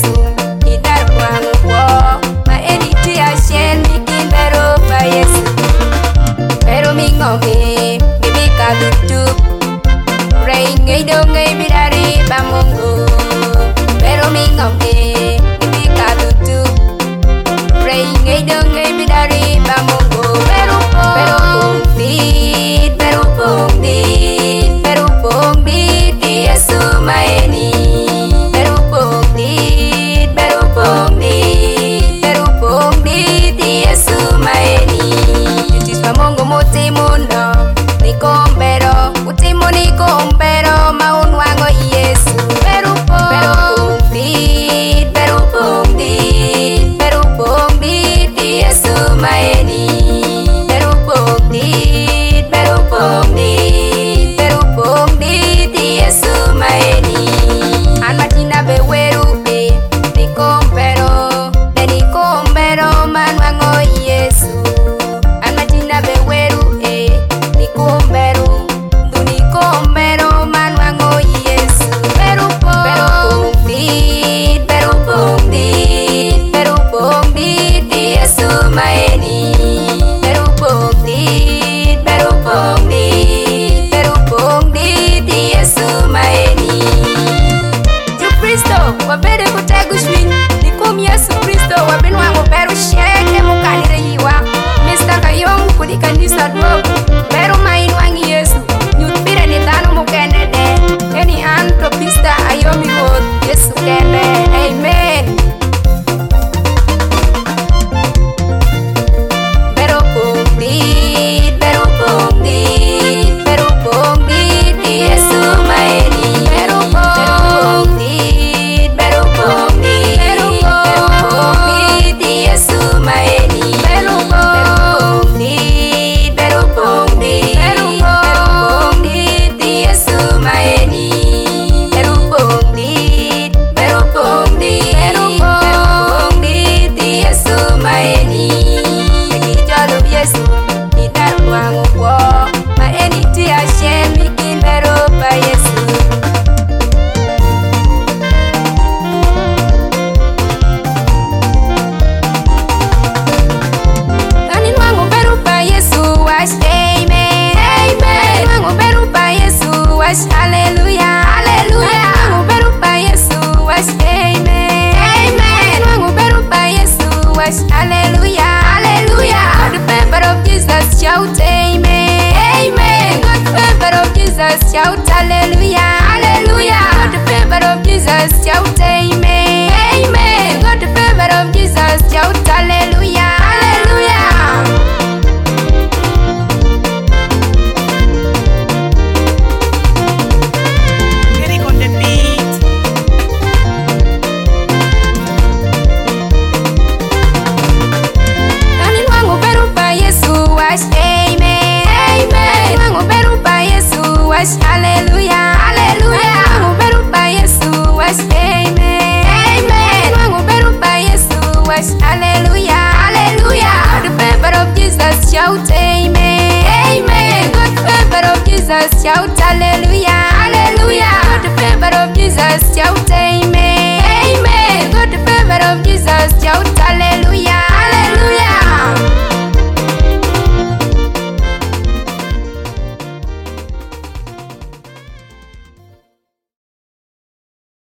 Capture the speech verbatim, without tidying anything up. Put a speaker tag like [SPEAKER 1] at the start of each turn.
[SPEAKER 1] Yesu idar wang wo ma editi ashen bikin bero pa Yesu pero mi ngomi bibi ka tutup rei ngai do ngai bidari ba Mungu pero mi ngomi bibi ka tutup rei ngai do ngai bidari ba Mungu pero pero pungtit pero pungtit pero pungtit Yesu maeni pero pungtit pero pungtit pero pungtit Yesu maeni Yesus pa Mungu mutimuno nikombero utimo nikombero maun wango Yesu pero pungtit pero pungtit pero pungtit Yesu maeni pero pungtit pero pungtit pero pungtit Yesu maeni an matina beweru e nikombero de nikombero man wango Yesu an matina beweru e nikombero du nikombero man wango Yesu pero pungtit pero pungtit pero pungtit Yesu maeni pero pungtit pero pungtit pero pungtit Yesu maeni Ju Kristo wabere kutegu shwin nikum Yesu Kristo wabenwa